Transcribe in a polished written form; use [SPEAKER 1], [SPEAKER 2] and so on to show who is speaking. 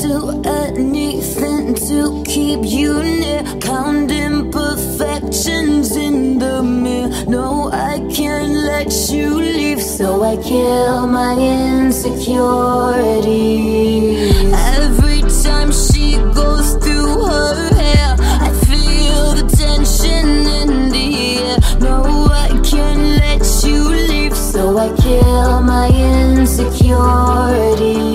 [SPEAKER 1] do anything to keep you near, counting perfections in the mirror. No, I can't let you leave, so I kill my insecurity. Every time she goes through her hair, I feel the tension in the air. No, I can't let you leave, so I kill my insecurity.